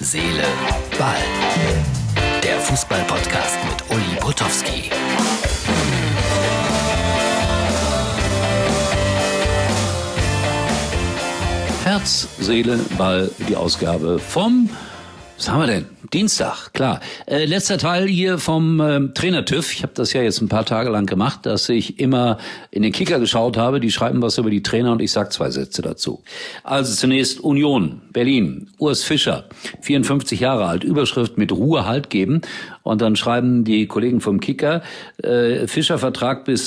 Seele, Ball. Der Fußball-Podcast mit Uli Potowski. Herz, Seele, Ball, die Ausgabe vom, was haben wir denn? Dienstag, klar. Letzter Teil hier vom Trainer-TÜV. Ich habe das ja jetzt ein paar Tage lang gemacht, dass ich immer in den Kicker geschaut habe. Die schreiben was über die Trainer und ich sag 2 Sätze dazu. Also zunächst Union, Berlin, Urs Fischer, 54 Jahre alt, Überschrift mit Ruhe Halt geben. Und dann schreiben die Kollegen vom Kicker, Fischer Vertrag bis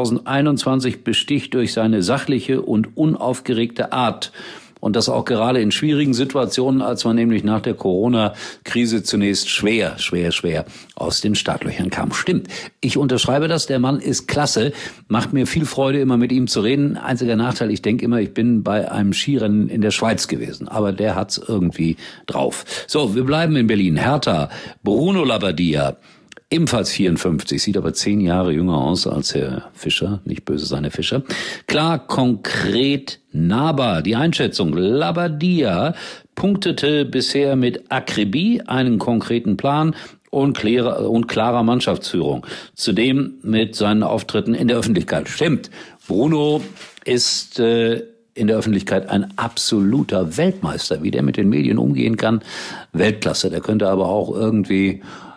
2021 besticht durch seine sachliche und unaufgeregte Art. Und das auch gerade in schwierigen Situationen, als man nämlich nach der Corona-Krise zunächst schwer aus den Startlöchern kam. Stimmt, ich unterschreibe das, der Mann ist klasse, macht mir viel Freude, immer mit ihm zu reden. Einziger Nachteil, ich denke immer, ich bin bei einem Skirennen in der Schweiz gewesen, aber der hat's irgendwie drauf. So, wir bleiben in Berlin. Hertha, Bruno Labbadia, ebenfalls 54, sieht aber 10 Jahre jünger aus als Herr Fischer, nicht böse sein, Herr Fischer. Klar, konkret, nahbar. Die Einschätzung, Labbadia punktete bisher mit Akribie, einen konkreten Plan und klarer Mannschaftsführung. Zudem mit seinen Auftritten in der Öffentlichkeit. Stimmt, Bruno ist in der Öffentlichkeit ein absoluter Weltmeister. Wie der mit den Medien umgehen kann, Weltklasse. Der könnte aber auch irgendwie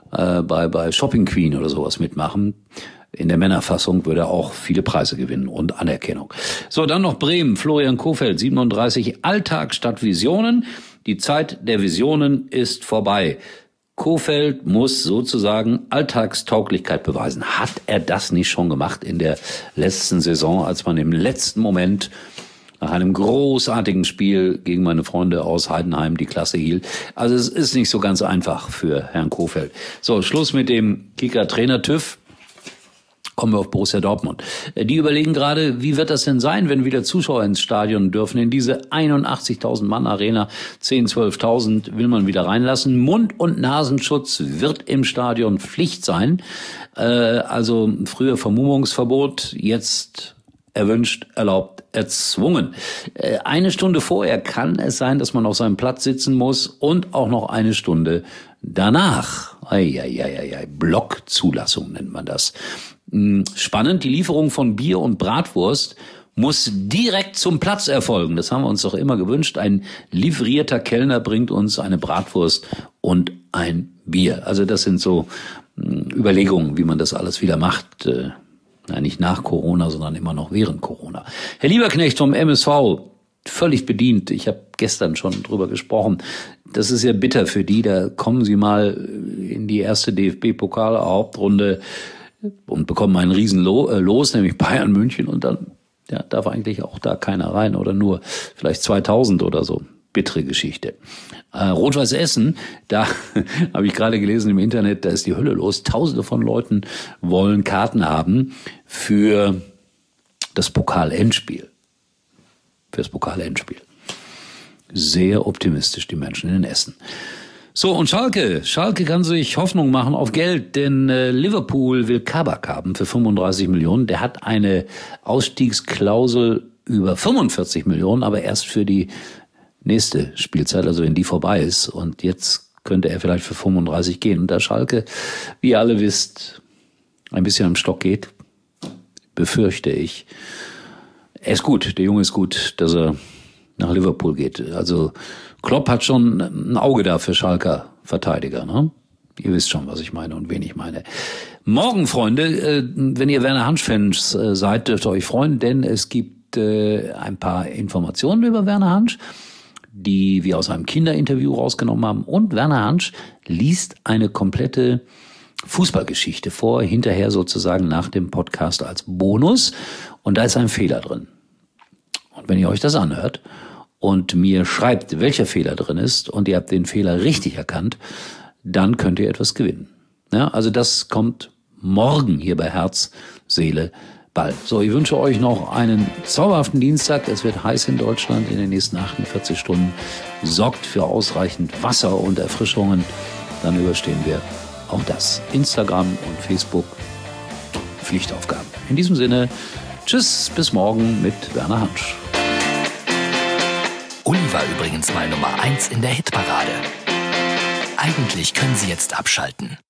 bei Shopping Queen oder sowas mitmachen. In der Männerfassung würde er auch viele Preise gewinnen und Anerkennung. So, dann noch Bremen, Florian Kohfeldt, 37, Alltag statt Visionen. Die Zeit der Visionen ist vorbei. Kohfeldt muss sozusagen Alltagstauglichkeit beweisen. Hat er das nicht schon gemacht in der letzten Saison, als man im letzten Moment nach einem großartigen Spiel gegen meine Freunde aus Heidenheim die Klasse hielt? Also es ist nicht so ganz einfach für Herrn Kohfeldt. So, Schluss mit dem Kicker-Trainer-TÜV. Kommen wir auf Borussia Dortmund. Die überlegen gerade, wie wird das denn sein, wenn wieder Zuschauer ins Stadion dürfen? In diese 81.000 Mann Arena, 10.000, 12.000 will man wieder reinlassen. Mund- und Nasenschutz wird im Stadion Pflicht sein. Also früher Vermummungsverbot, jetzt erwünscht, erlaubt, erzwungen. 1 Stunde vorher kann es sein, dass man auf seinem Platz sitzen muss und auch noch 1 Stunde danach. Blockzulassung nennt man das. Spannend, die Lieferung von Bier und Bratwurst muss direkt zum Platz erfolgen. Das haben wir uns doch immer gewünscht. Ein livrierter Kellner bringt uns eine Bratwurst und ein Bier. Also das sind so Überlegungen, wie man das alles wieder macht. Nicht nach Corona, sondern immer noch während Corona. Herr Lieberknecht vom MSV, völlig bedient. Ich habe gestern schon drüber gesprochen. Das ist ja bitter für die. Da kommen sie mal in die erste DFB-Pokal-Hauptrunde und bekommen einen riesen Los, nämlich Bayern München. Und dann darf eigentlich auch da keiner rein oder nur vielleicht 2000 oder so. Bittere Geschichte. Rot-Weiß Essen, da habe ich gerade gelesen im Internet, da ist die Hölle los. Tausende von Leuten wollen Karten haben für das Pokal-Endspiel. Sehr optimistisch, die Menschen in Essen. So, und Schalke kann sich Hoffnung machen auf Geld, denn Liverpool will Kabak haben für 35 Millionen. Der hat eine Ausstiegsklausel über 45 Millionen, aber erst für die nächste Spielzeit, also wenn die vorbei ist. Und jetzt könnte er vielleicht für 35 gehen. Und da Schalke, wie ihr alle wisst, ein bisschen am Stock geht, befürchte ich. Er ist gut, der Junge ist gut, dass er nach Liverpool geht. Also Klopp hat schon ein Auge da für Schalker Verteidiger, ne? Ihr wisst schon, was ich meine und wen ich meine. Morgen, Freunde, wenn ihr Werner Hansch-Fans seid, dürft ihr euch freuen, denn es gibt ein paar Informationen über Werner Hansch, die wir aus einem Kinderinterview rausgenommen haben. Und Werner Hansch liest eine komplette Fußballgeschichte vor, hinterher sozusagen nach dem Podcast als Bonus. Und da ist ein Fehler drin. Und wenn ihr euch das anhört und mir schreibt, welcher Fehler drin ist, und ihr habt den Fehler richtig erkannt, dann könnt ihr etwas gewinnen. Ja, also das kommt morgen hier bei Herz, Seele, Ball. So, ich wünsche euch noch einen zauberhaften Dienstag. Es wird heiß in Deutschland in den nächsten 48 Stunden. Sorgt für ausreichend Wasser und Erfrischungen. Dann überstehen wir auch das. Instagram und Facebook, Pflichtaufgaben. In diesem Sinne, tschüss, bis morgen mit Werner Hansch. Uli war übrigens mal Nummer 1 in der Hitparade. Eigentlich können Sie jetzt abschalten.